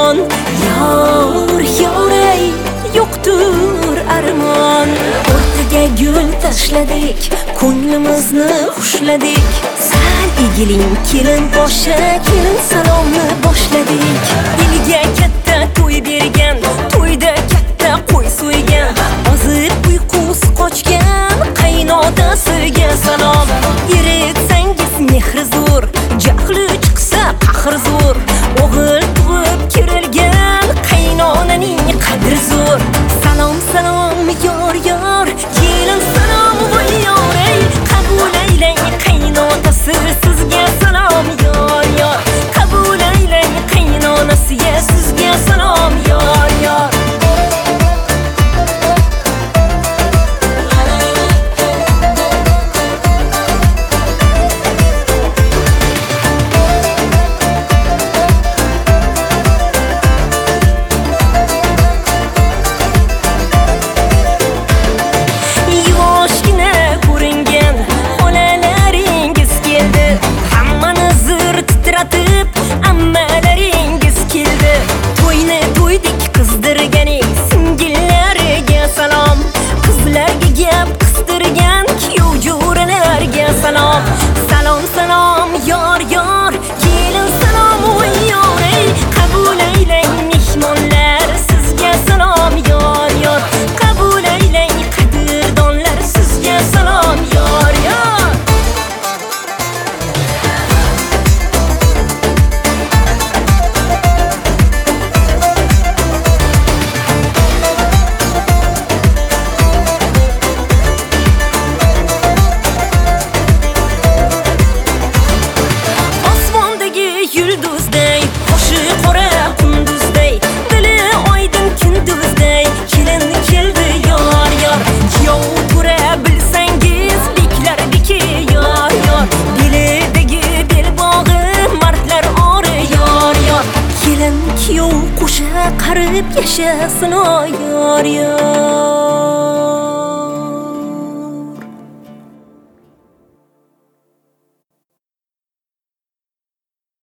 armon. Yor ey, yo'qdir armon. O'rtaga gul tashladik, ko'nglimizni xushladik. Sal egiling kelin boshi, kelin salomni boshladik. Eliga katta to'y bergan, to'yda katta qo'y so'ygan. Ozib uyqusi qochgan qaynotasiga salom. Eritsangiz mehri zo'r, jahli chiqsa qahr zo'r. O'g'il tug'ib kirilgan qaynonaning qadri zo'r. Salom salom yor yor, kelin salom voy yor ey. Qabul aylang qaynotasi sizga salom yor yor. Qabul aylang qaynonasiga sizga salom yor yor. Salom salom yor yor, kelin salom voy yor ey. Qabul aylang mehmonlar sizga salom yor yor. Qabul aylang qadrdonlar sizga salom yor yor. Yulduzday, qo'shi qora qunduzday, dili oydin kunduzday, kelin keldi yor yor. Kuyov ko'ra bilsangiz beklar beki yor yor. Belidagi belbog'i mardlar ori yor yor. Kelin kuyov qo'sha qarib yashasin yor yor.